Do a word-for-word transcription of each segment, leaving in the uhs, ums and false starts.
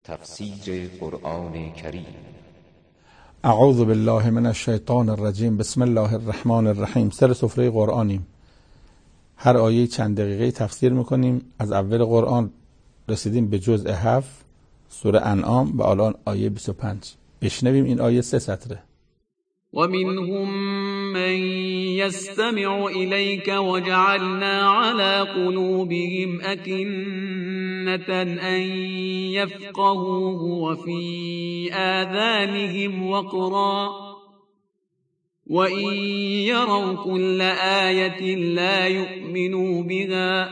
تفسیر قرآن کریم. اعوذ بالله من الشیطان الرجیم. بسم الله الرحمن الرحیم. سر سفره قرآنیم. هر آیه چند دقیقه تفسیر میکنیم. از اول قرآن رسیدیم به جزء هفت سوره انعام و الان آیه بیست و پنج. بشنویم این آیه سه سطره. ومنهم من يستمع إليك وجعلنا على قلوبهم أكنة أن يفقهوه وفي آذانهم وقرا وإن يروا كل آية لا يؤمنوا بها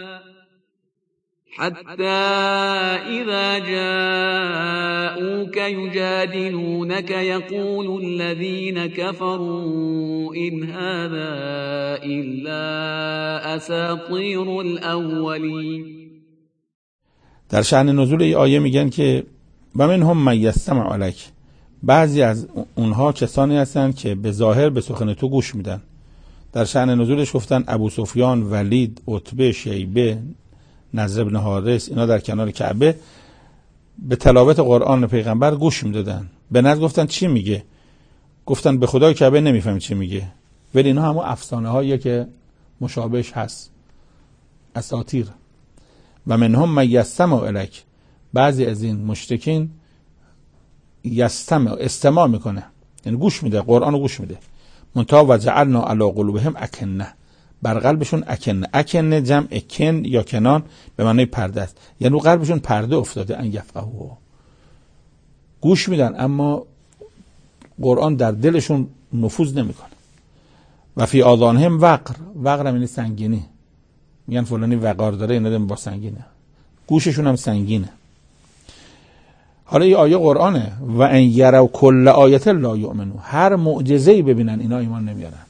حتى إذا جاءوك يجادلونك يقول الذين كفروا إن هذا إلا أساطير الأولين. در شأن نزول این آیه میگن که و منهم من یستمع الیک، بعضی از اونها کسانی هستند که به ظاهر به سخن تو گوش میدن. در شأن نزولش گفتن ابو سفیان، ولید، عتبه، شیبه، نضر بن حارث، اینا در کنار کعبه به تلاوت قرآن پیغمبر گوش میدادن. به نظر گفتن چی میگه؟ گفتن به خدای کعبه نمیفهمیم چی میگه، ولی اینا همون افسانه هاییه که مشابهش هست، اساطیر. و منهم من یستمع الیک، بعضی از این مشرکین یستمع استماع میکنه، یعنی گوش میده، قرآن رو گوش میده. منتها و جعلنا علی قلوبهم اکنه، بر قلبشون اکنه. اکنه جمع کن یا کنان به معنی پرده است، یعنی رو قلبشون پرده افتاده. ان یفقهوه، گوش میدن اما قرآن در دلشون نفوذ نمیکنه. و فی آذانهم وقر، وقر یعنی سنگینی، میگن فلانی وقار داره، اینا با سنگینه، گوششون هم سنگینه. حالا این آیه قرآنه. و ان یروا کل آیه لا یؤمنون، هر معجزه‌ای ببینن اینا ایمان نمیارن.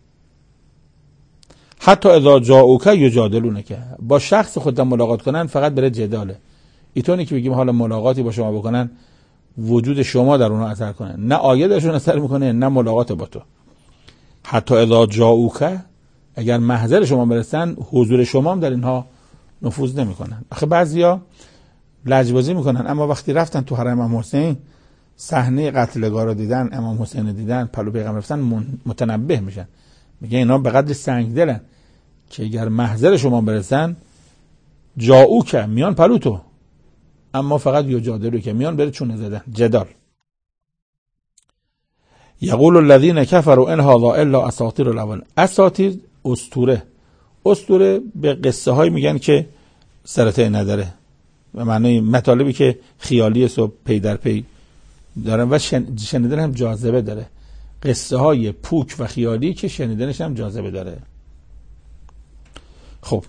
حتی اذا جاءوک یجادلونک، با شخص خودت ملاقات کنن فقط برای جداله. اینطوری که بگیم حالا ملاقاتی با شما بکنن وجود شما در اونها اثر کنه، نه آیه درشون اثر میکنه نه ملاقات با تو. حتی اذا جاءوک، اگر محضر شما برسن حضور شما هم در اینها نفوذ نمیکنن. آخه بعضیا لجبازی میکنن، اما وقتی رفتن تو حرم امام حسین صحنه قتلگاه رو دیدن، امام حسین دیدن، پلو پیغمبر رفتن، متنبه میشن. میگه اینا به قدر سنگدلن که اگر محضر شما برسن جاؤوک، میان پلو تو، اما فقط یجادلو که میان بره چونه زدن، جدال. یقول الذین کفروا ان هذا الا اساطیر الاول. اساطیر اسطوره، اسطوره به قصه های میگن که سرته نداره، به معنی مطالبی که خیالی است و پی در پی دارن و شنیدن هم جاذبه داره. قصه های پوک و خیالی که شنیدنش هم جاذبه داره. خب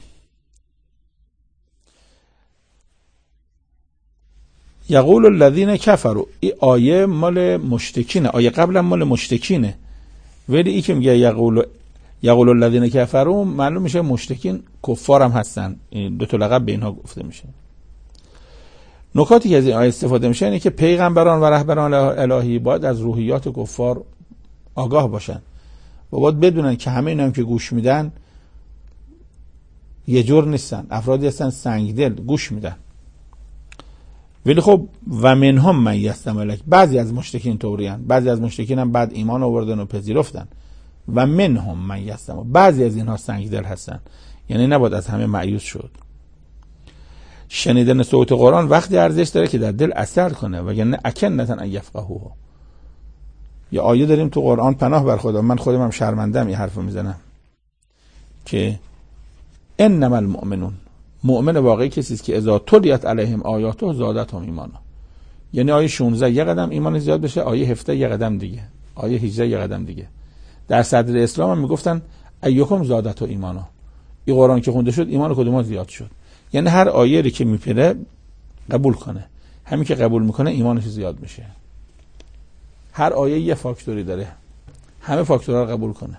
یقول الذین کفروا، این آیه مال مشرکینه، آیه قبلا مال مشرکینه، ولی این که میگه یقول یقول الذین کفروا معلوم میشه مشرکین کفار هم هستن. این دو تا لقب به اینها گفته میشه. نکاتی که از این آیه استفاده میشه اینه که پیغمبران و رهبران الهی باید از روحیات کفار آگاه باشن و باید بدونن که همه اینا هم که گوش میدن یه جور نیستن، افرادی هستن سنگدل، گوش میدن. ولی خب و منهم من یستمع الیک، بعضی از مشرکین طورین، بعضی از مشرکین هم بعد ایمان آوردن و پذیرفتن. و منهم من یستمع، بعضی از اینها سنگدل هستن، یعنی نباید از همه مایوس شد. شنیدن صوت قرآن وقتی ارزش داره که در دل اثر کنه، وگرنه اکنة ان یفقهوه. یه آیه داریم تو قرآن، پناه بر خدا، من خودم هم شرمندم این حرفو میزنم، که انما المؤمنون، مؤمن واقعی کسی است که اذا تلیت علیهم آیاته زادتهم ایمانا. یعنی آیه شانزده یه قدم ایمان زیاد بشه، آیه هفده یه قدم دیگه، آیه هجده یه قدم دیگه. در صدر اسلام هم میگفتن ایکم زادته ایمانا. این قرآن که خونده شد ایمان کدوم زیاد شد. یعنی هر آیه‌ای که میپره قبول کنه، همین که قبول میکنه ایمانش زیاد میشه. هر آیه یه فاکتوری داره، همه فاکتورها رو قبول کنه.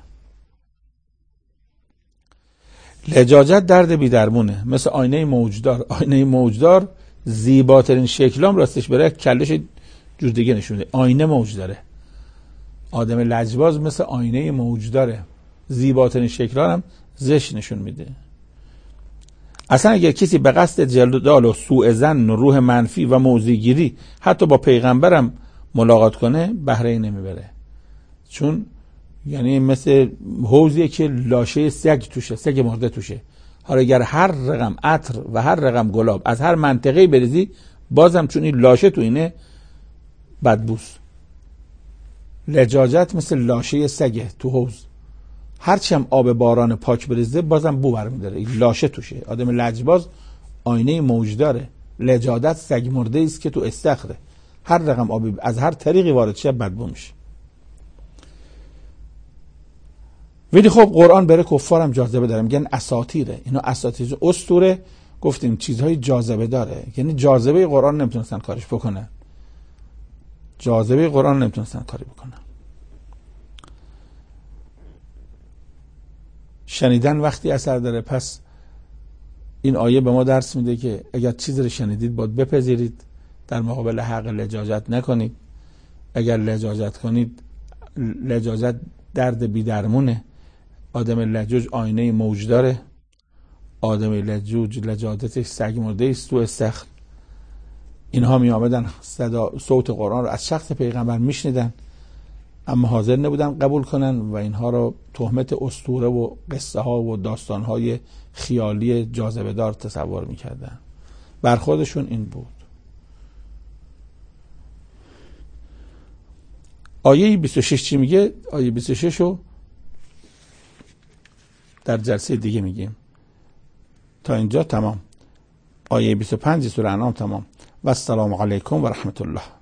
لجاجت درد بی درمونه، مثل آینه موجدار. آینه موجدار زیباترین شکلام راستش بره کلش جور دیگه نشون میده، آینه موج داره. آدم لجباز مثل آینه موجداره، زیباترین شکلام هم زشت نشون میده. اصلا اگر کسی به قصد جدال و سوء ظن و روح منفی و موضع‌گیری حتی با پیغمبرم ملاقات کنه بهره نمیبره، چون یعنی مثل حوضیه که لاشه سگ توشه، سگ مرده توشه. حالا اگر هر رقم عطر و هر رقم گلاب از هر منطقه‌ای بریزی بازم چون این لاشه تو اینه بدبوس. لجاجت مثل لاشه سگه تو حوض، هرچی هم آب باران پاک بریزه بازم بو برمی‌داره، این لاشه توشه. آدم لجباز آینه موج داره. لجاجت سگ مرده است که تو استخره، هر رقم آبی از هر طریقی وارد شه بدبو میشه. ولی خب قرآن بره کفارم جاذبه داره، میگن اساطیره، اینا اساطیر اسطوره. گفتیم چیزهای جاذبه داره، یعنی جاذبه قرآن نمیتونستن کارش بکنن، جاذبه قرآن نمیتونستن کاری بکنن. شنیدن وقتی اثر داره، پس این آیه به ما درس میده که اگر چیزی رو شنیدید باید بپذیرید، در مقابل حق لجاجت نکنید. اگر لجاجت کنید، لجاجت درد بی درمونه. آدم لجوج آینه موج داره، آدم لجوج لجاجتش سگ مرده است تو استخر. اینها می آمدن صدا صوت قرآن رو از شخص پیغمبر میشنیدن اما حاضر نبودن قبول کنن و اینها رو تهمت اسطوره و قصه ها و داستان های خیالی جاذبه دار تصور میکردن. برخوردشون این بود. آیه بیست و شش چی میگه؟ آیه بیست و شش رو در جلسه دیگه میگیم. تا اینجا تمام. آیه بیست و پنج سوره انعام تمام. و السلام علیکم و رحمت الله.